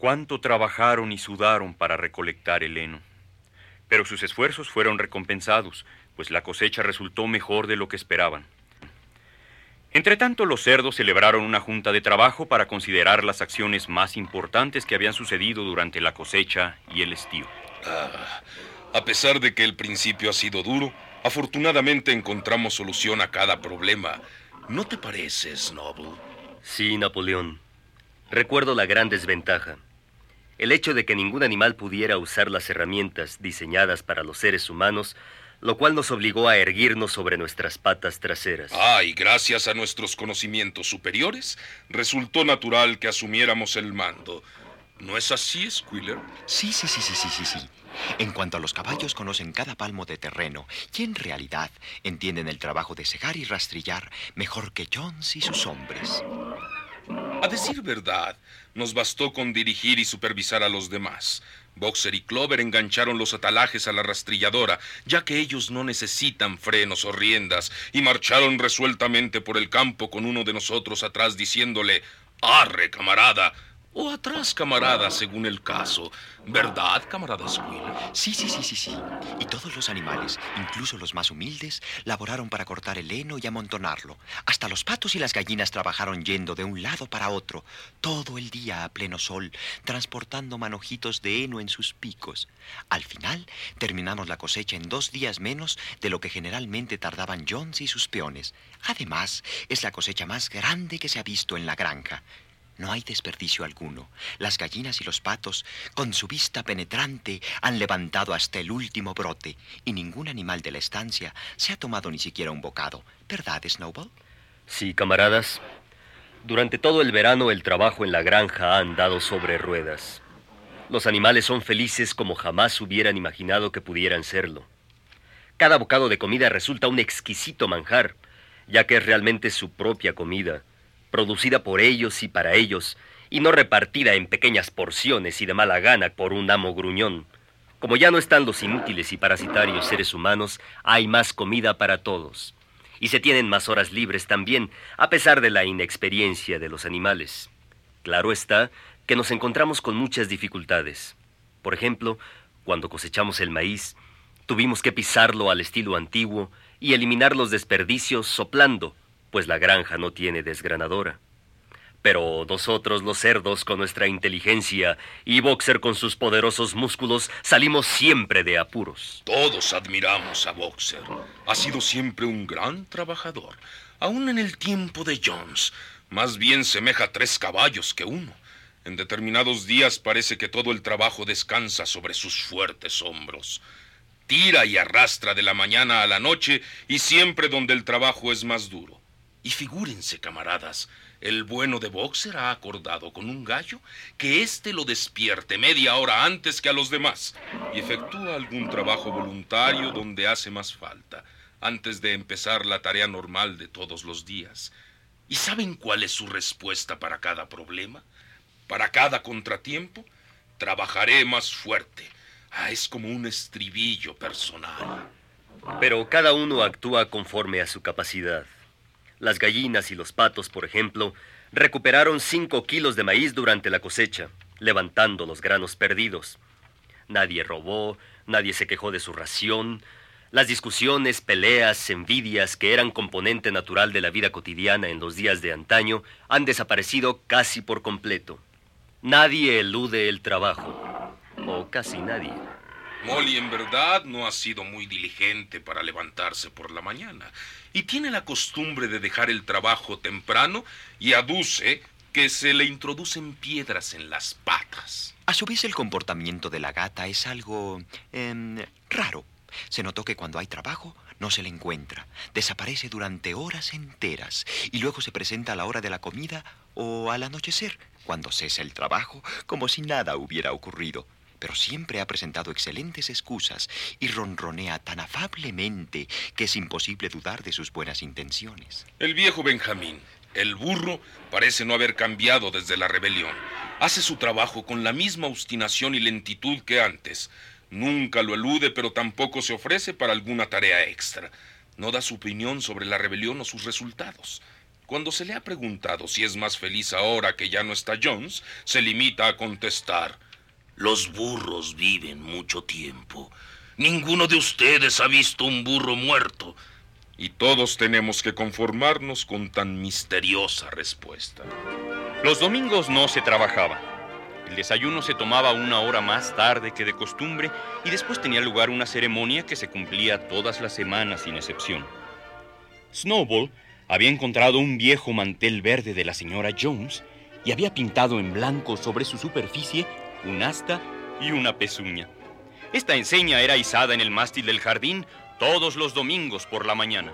Cuánto trabajaron y sudaron para recolectar el heno. Pero sus esfuerzos fueron recompensados, pues la cosecha resultó mejor de lo que esperaban. Entretanto, los cerdos celebraron una junta de trabajo para considerar las acciones más importantes que habían sucedido durante la cosecha y el estío. A pesar de que el principio ha sido duro, afortunadamente encontramos solución a cada problema. ¿No te parece, Snowball? Sí, Napoleón. Recuerdo la gran desventaja. El hecho de que ningún animal pudiera usar las herramientas diseñadas para los seres humanos, lo cual nos obligó a erguirnos sobre nuestras patas traseras. Y gracias a nuestros conocimientos superiores, resultó natural que asumiéramos el mando. ¿No es así, Squealer? Sí. En cuanto a los caballos, conocen cada palmo de terreno y en realidad entienden el trabajo de segar y rastrillar mejor que Jones y sus hombres. A decir verdad, nos bastó con dirigir y supervisar a los demás. Boxer y Clover engancharon los atalajes a la rastrilladora, ya que ellos no necesitan frenos o riendas, y marcharon resueltamente por el campo con uno de nosotros atrás diciéndole: «¡Arre, camarada!» o «Atrás, camarada», según el caso. ¿Verdad, camarada Squealer? Sí. Y todos los animales, incluso los más humildes, laboraron para cortar el heno y amontonarlo. Hasta los patos y las gallinas trabajaron yendo de un lado para otro, todo el día a pleno sol, transportando manojitos de heno en sus picos. Al final, terminamos la cosecha en 2 días menos de lo que generalmente tardaban Jones y sus peones. Además, es la cosecha más grande que se ha visto en la granja. No hay desperdicio alguno. Las gallinas y los patos, con su vista penetrante, han levantado hasta el último brote, y ningún animal de la estancia se ha tomado ni siquiera un bocado. ¿Verdad, Snowball? Sí, camaradas. Durante todo el verano el trabajo en la granja ha andado sobre ruedas. Los animales son felices como jamás hubieran imaginado que pudieran serlo. Cada bocado de comida resulta un exquisito manjar, ya que es realmente su propia comida, producida por ellos y para ellos, y no repartida en pequeñas porciones y de mala gana por un amo gruñón. Como ya no están los inútiles y parasitarios seres humanos, hay más comida para todos. Y se tienen más horas libres también, a pesar de la inexperiencia de los animales. Claro está que nos encontramos con muchas dificultades. Por ejemplo, cuando cosechamos el maíz, tuvimos que pisarlo al estilo antiguo y eliminar los desperdicios soplando, pues la granja no tiene desgranadora. Pero nosotros, los cerdos, con nuestra inteligencia, y Boxer con sus poderosos músculos, salimos siempre de apuros. Todos admiramos a Boxer. Ha sido siempre un gran trabajador. Aún en el tiempo de Jones, más bien semeja 3 caballos que uno. En determinados días parece que todo el trabajo descansa sobre sus fuertes hombros. Tira y arrastra de la mañana a la noche y siempre donde el trabajo es más duro. Y figúrense, camaradas, el bueno de Boxer ha acordado con un gallo que éste lo despierte media hora antes que a los demás y efectúa algún trabajo voluntario donde hace más falta, antes de empezar la tarea normal de todos los días. ¿Y saben cuál es su respuesta para cada problema? Para cada contratiempo, trabajaré más fuerte. Es como un estribillo personal. Pero cada uno actúa conforme a su capacidad. Las gallinas y los patos, por ejemplo, recuperaron 5 kilos de maíz durante la cosecha, levantando los granos perdidos. Nadie robó, nadie se quejó de su ración. Las discusiones, peleas, envidias, que eran componente natural de la vida cotidiana en los días de antaño, han desaparecido casi por completo. Nadie elude el trabajo, o casi nadie. Molly en verdad no ha sido muy diligente para levantarse por la mañana y tiene la costumbre de dejar el trabajo temprano y aduce que se le introducen piedras en las patas. A su vez, el comportamiento de la gata es algo raro. Se notó que cuando hay trabajo no se le encuentra. Desaparece durante horas enteras y luego se presenta a la hora de la comida o al anochecer, cuando cesa el trabajo, como si nada hubiera ocurrido. Pero siempre ha presentado excelentes excusas y ronronea tan afablemente que es imposible dudar de sus buenas intenciones. El viejo Benjamín, el burro, parece no haber cambiado desde la rebelión. Hace su trabajo con la misma obstinación y lentitud que antes. Nunca lo elude, pero tampoco se ofrece para alguna tarea extra. No da su opinión sobre la rebelión o sus resultados. Cuando se le ha preguntado si es más feliz ahora que ya no está Jones, se limita a contestar: los burros viven mucho tiempo. Ninguno de ustedes ha visto un burro muerto. Y todos tenemos que conformarnos con tan misteriosa respuesta. Los domingos no se trabajaba. El desayuno se tomaba 1 hora más tarde que de costumbre y después tenía lugar una ceremonia que se cumplía todas las semanas sin excepción. Snowball había encontrado un viejo mantel verde de la señora Jones y había pintado en blanco sobre su superficie un asta y una pezuña. Esta enseña era izada en el mástil del jardín todos los domingos por la mañana.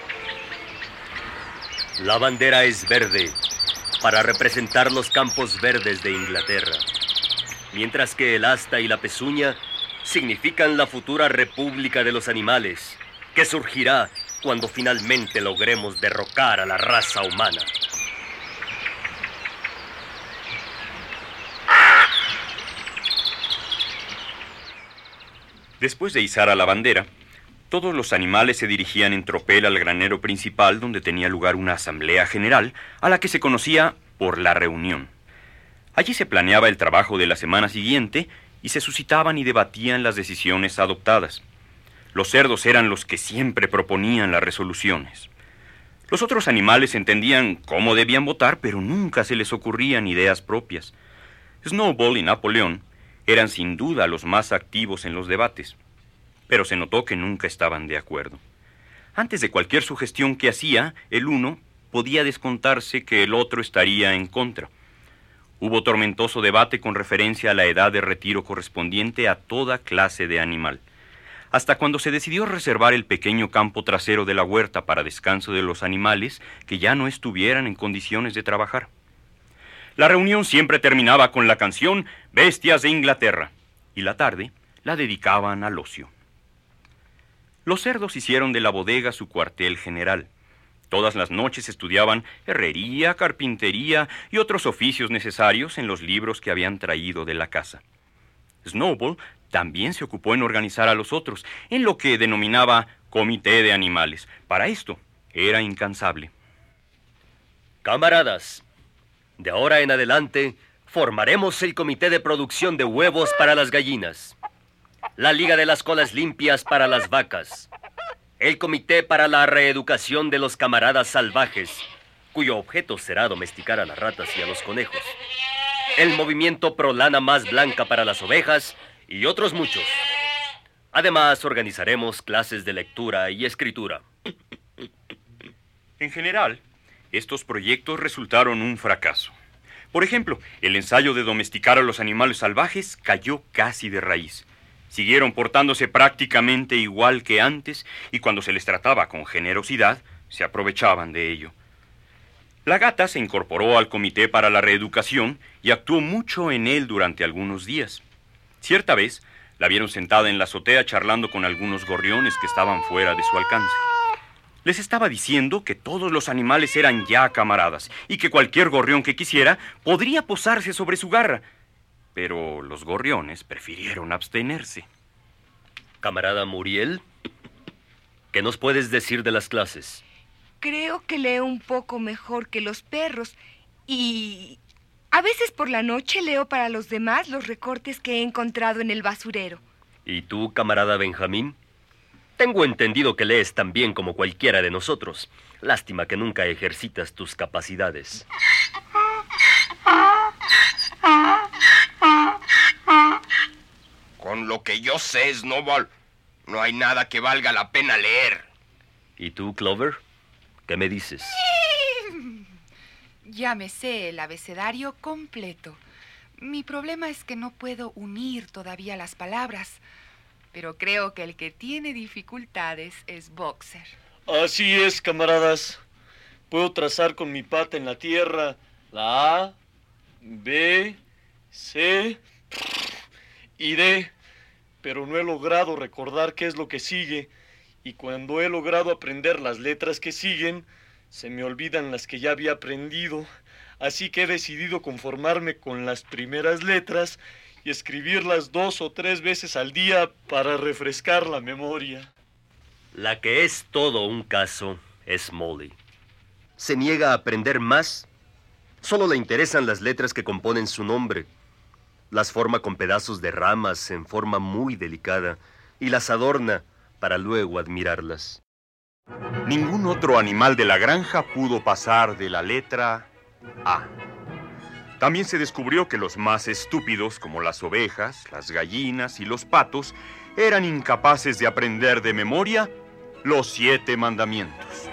La bandera es verde para representar los campos verdes de Inglaterra, mientras que el asta y la pezuña significan la futura república de los animales, que surgirá cuando finalmente logremos derrocar a la raza humana. Después de izar a la bandera, todos los animales se dirigían en tropel al granero principal, donde tenía lugar una asamblea general, a la que se conocía por la reunión. Allí se planeaba el trabajo de la semana siguiente y se suscitaban y debatían las decisiones adoptadas. Los cerdos eran los que siempre proponían las resoluciones. Los otros animales entendían cómo debían votar, pero nunca se les ocurrían ideas propias. Snowball y Napoleón eran sin duda los más activos en los debates, pero se notó que nunca estaban de acuerdo. Antes de cualquier sugestión que hacía, el uno podía descontarse que el otro estaría en contra. Hubo tormentoso debate con referencia a la edad de retiro correspondiente a toda clase de animal, hasta cuando se decidió reservar el pequeño campo trasero de la huerta para descanso de los animales que ya no estuvieran en condiciones de trabajar. La reunión siempre terminaba con la canción Bestias de Inglaterra, y la tarde la dedicaban al ocio. Los cerdos hicieron de la bodega su cuartel general. Todas las noches estudiaban herrería, carpintería y otros oficios necesarios en los libros que habían traído de la casa. Snowball también se ocupó en organizar a los otros, en lo que denominaba comité de animales. Para esto era incansable. Camaradas, de ahora en adelante formaremos el comité de producción de huevos para las gallinas, la liga de las colas limpias para las vacas, el comité para la reeducación de los camaradas salvajes, cuyo objeto será domesticar a las ratas y a los conejos, el movimiento pro lana más blanca para las ovejas y otros muchos. Además, organizaremos clases de lectura y escritura. En general, estos proyectos resultaron un fracaso. Por ejemplo, el ensayo de domesticar a los animales salvajes cayó casi de raíz. Siguieron portándose prácticamente igual que antes y cuando se les trataba con generosidad, se aprovechaban de ello. La gata se incorporó al comité para la reeducación y actuó mucho en él durante algunos días. Cierta vez, la vieron sentada en la azotea charlando con algunos gorriones que estaban fuera de su alcance. Les estaba diciendo que todos los animales eran ya camaradas y que cualquier gorrión que quisiera podría posarse sobre su garra. Pero los gorriones prefirieron abstenerse. Camarada Muriel, ¿qué nos puedes decir de las clases? Creo que leo un poco mejor que los perros y a veces por la noche leo para los demás los recortes que he encontrado en el basurero. ¿Y tú, camarada Benjamín? Tengo entendido que lees tan bien como cualquiera de nosotros. Lástima que nunca ejercitas tus capacidades. Con lo que yo sé, Snowball, no hay nada que valga la pena leer. ¿Y tú, Clover? ¿Qué me dices? Ya me sé el abecedario completo. Mi problema es que no puedo unir todavía las palabras, pero creo que el que tiene dificultades es Boxer. Así es, camaradas. Puedo trazar con mi pata en la tierra la A, B, C y D, pero no he logrado recordar qué es lo que sigue, y cuando he logrado aprender las letras que siguen, se me olvidan las que ya había aprendido, así que he decidido conformarme con las primeras letras y escribirlas 2 o 3 veces al día para refrescar la memoria. La que es todo un caso es Molly. se niega a aprender más. Solo le interesan las letras que componen su nombre. Las forma con pedazos de ramas en forma muy delicada y las adorna para luego admirarlas. Ningún otro animal de la granja pudo pasar de la letra A. También se descubrió que los más estúpidos, como las ovejas, las gallinas y los patos, eran incapaces de aprender de memoria los 7 mandamientos.